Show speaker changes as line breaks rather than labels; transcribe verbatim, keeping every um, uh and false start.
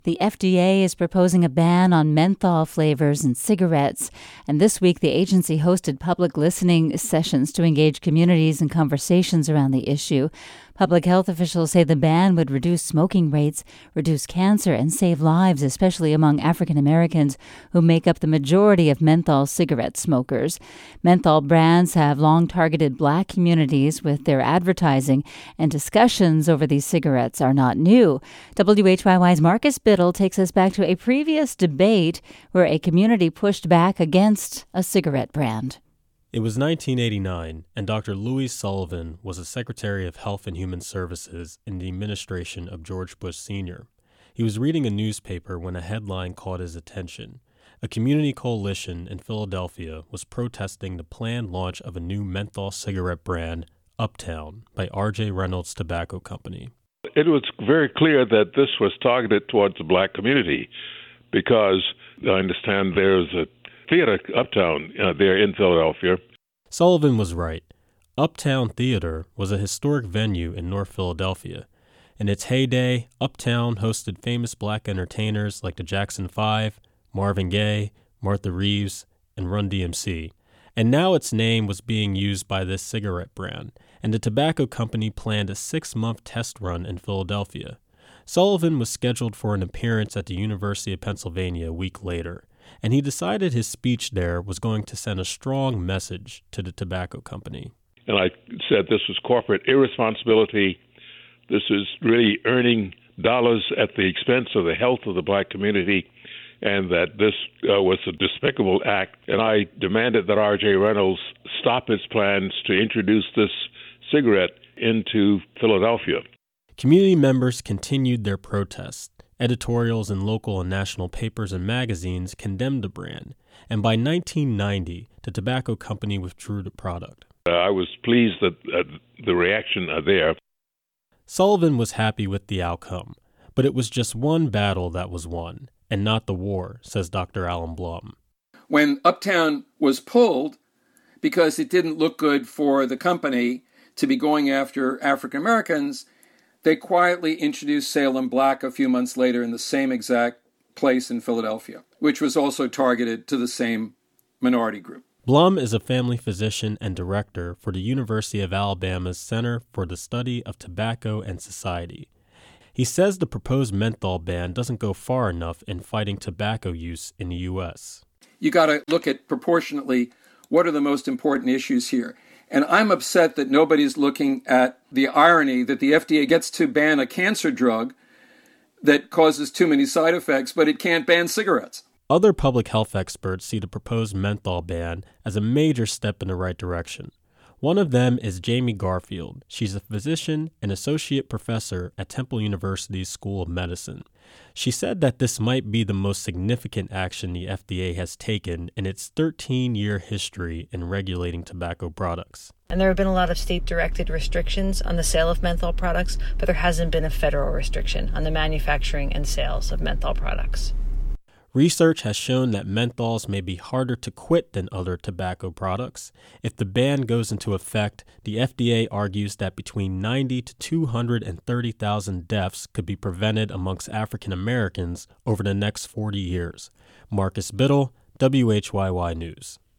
The F D A is proposing a ban on menthol flavors in cigarettes, and this week the agency hosted public listening sessions to engage communities in conversations around the issue. Public health officials say the ban would reduce smoking rates, reduce cancer, and save lives, especially among African Americans who make up the majority of menthol cigarette smokers. Menthol brands have long targeted black communities with their advertising, and discussions over these cigarettes are not new. W H Y Y's Marcus Biddle takes us back to a previous debate where a community pushed back against a cigarette brand.
It was nineteen eighty-nine, and Doctor Louis Sullivan was the Secretary of Health and Human Services in the administration of George Bush Senior He was reading a newspaper when a headline caught his attention. A community coalition in Philadelphia was protesting the planned launch of a new menthol cigarette brand, Uptown, by R J Reynolds Tobacco Company.
It was very clear that this was targeted towards the black community because I understand there's a theater Uptown uh, there in Philadelphia.
Sullivan was right. Uptown Theater was a historic venue in North Philadelphia. In its heyday, Uptown hosted famous black entertainers like the Jackson Five, Marvin Gaye, Martha Reeves, and Run D M C. And now its name was being used by this cigarette brand, and the tobacco company planned a six-month test run in Philadelphia. Sullivan was scheduled for an appearance at the University of Pennsylvania a week later, and he decided his speech there was going to send a strong message to the tobacco company.
And I said this was corporate irresponsibility. This is really earning dollars at the expense of the health of the black community, and that this uh, was a despicable act. And I demanded that R J Reynolds stop his plans to introduce this cigarette into Philadelphia.
Community members continued their protests. Editorials in local and national papers and magazines condemned the brand, and by nineteen ninety, the tobacco company withdrew the product.
Uh, I was pleased that uh, the reaction uh, there.
Sullivan was happy with the outcome, but it was just one battle that was won, and not the war, says Doctor Alan Blum.
When Uptown was pulled, because it didn't look good for the company to be going after African Americans, they quietly introduced Salem Black a few months later in the same exact place in Philadelphia, which was also targeted to the same minority group.
Blum is a family physician and director for the University of Alabama's Center for the Study of Tobacco and Society. He says the proposed menthol ban doesn't go far enough in fighting tobacco use in the U S.
You got to look at proportionately what are the most important issues here. And I'm upset that nobody's looking at the irony that the F D A gets to ban a cancer drug that causes too many side effects, but it can't ban cigarettes.
Other public health experts see the proposed menthol ban as a major step in the right direction. One of them is Jamie Garfield. She's a physician and associate professor at Temple University's School of Medicine. She said that this might be the most significant action the F D A has taken in its thirteen-year history in regulating tobacco products.
And there have been a lot of state-directed restrictions on the sale of menthol products, but there hasn't been a federal restriction on the manufacturing and sales of menthol products.
Research has shown that menthols may be harder to quit than other tobacco products. If the ban goes into effect, the F D A argues that between ninety to two hundred thirty thousand deaths could be prevented amongst African Americans over the next forty years. Marcus Biddle, W H Y Y News.